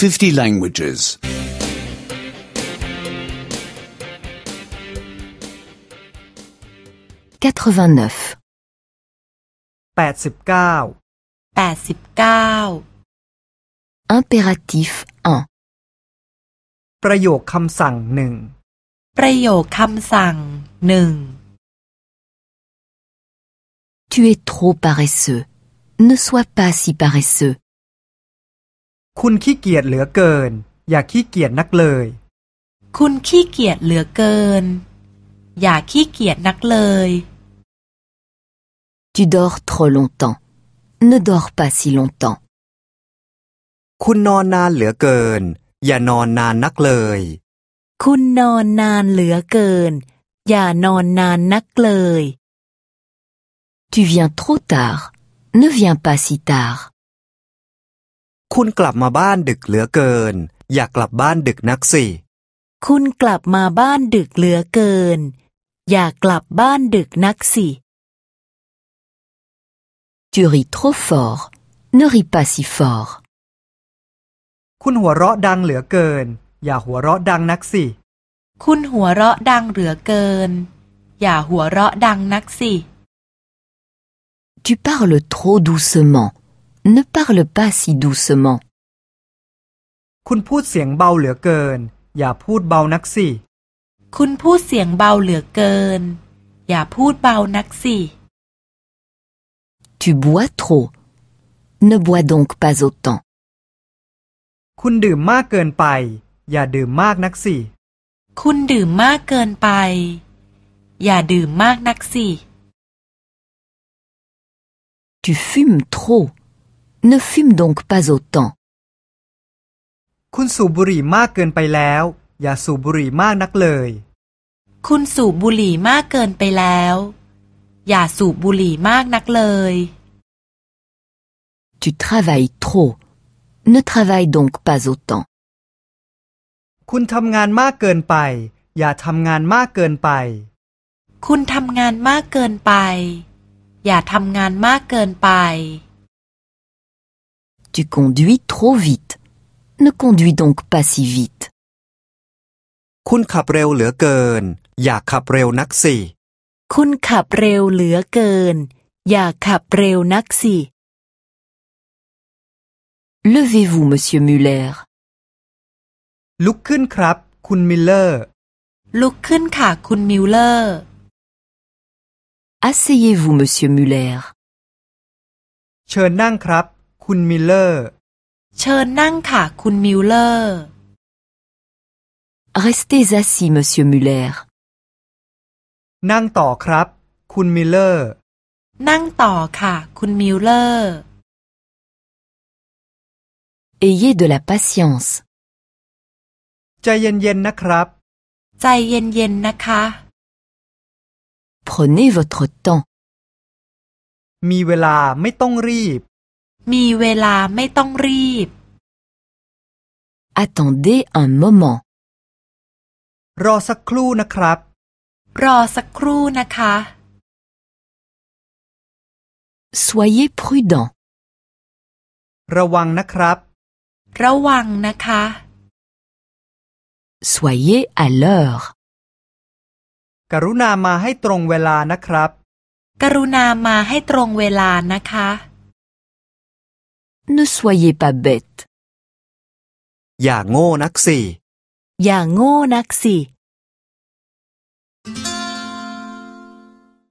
50 languages. 89. 89 Impératif 1. ประโยคคำสั่งหนึ่งประโยคคำสั่งหนึ่ง Tu es trop paresseux. Ne sois pas si paresseux. คุณขี้เกียจเหลือเกินอย่าขี้เกียจนักเลยคุณขี้เกียจเหลือเกินอย่าขี้เกียจนักเลย Tu dors trop longtemps. Ne dors pas si longtemps. คุณนอนนานเหลือเกินอย่านอนนานนักเลยคุณนอนนานเหลือเกินอย่านอนนานนักเลย Tu viens trop tard. Ne viens pas si tard. คุณกลับมาบ้านดึกเหลือเกินอย่ากลับบ้านดึกนักสิคุณกลับมาบ้านดึกเหลือเกินอย่ากลับบ้านดึกนักสิ Tu ris trop fort. Ne ris pas si fort. คุณหัวเราะดังเหลือเกินอย่าหัวเราะดังนักสิคุณหัวเราะดังเหลือเกินอย่าหัวเราะดังนักสิ Tu parles trop doucement. Ne parle pas si doucement. คุณพูดเสียงเบาเหลือเกินอย่าพูดเบานักสิคุณพูดเสียงเบาเหลือเกินอย่าพูดเบานักสิ Tu bois trop. Ne bois donc pas autant. คุณดื่มมากเกินไปอย่าดื่มมากนักสิคุณดื่มมากเกินไปอย่าดื่มมากนักสิ Tu fumes trop. Ne fume donc pas autant. คุณสูบบุหรี่มากเกินไปแล้วอย่าสูบบุหรี่มากนักเลยคุณสูบบุหรี่มากเกินไปแล้วอย่าสูบบุหรี่มากนักเลย Tu travailles trop. Ne travaille donc pas autant. คุณทำงานมากเกินไปอย่าทำงานมากเกินไปคุณทำงานมากเกินไปอย่าทำงานมากเกินไป Tu conduis trop vite. Ne conduis donc pas si vite. คุณขับเร็วเหลือเกินอย่าขับเร็วนักสิคุณขับเร็วเหลือเกินอย่าขับเร็วนักสิ Levez-vous, monsieur Muller. ลุกขึ้นครับคุณมิลเลอร์ลุกขึ้นค่ะคุณมิลเลอร์ Asseyez-vous, monsieur Muller. เชิญนั่งครับคุณมิลเลอร์เชิญนั่งค่ะคุณมิลเลอร์ Restez assis, monsieur Muller. นั่งต่อครับคุณมิลเลอร์นั่งต่อค่ะคุณมิลเลอร์ Ayez de la patience. ใจเย็นๆนะครับใจเย็นๆนะคะ Prenez votre temps. มีเวลาไม่ต้องรีบมีเวลาไม่ต้องรีบ Attendez un moment. รอสักครู่นะครับรอสักครู่นะคะ Soyez prudent. ระวังนะครับระวังนะคะ Soyez à l'heure. กรุณามาให้ตรงเวลานะครับกรุณามาให้ตรงเวลานะคะ Ne soyez pas bête. อย่าโง่นักสิอย่าโง่นักสิ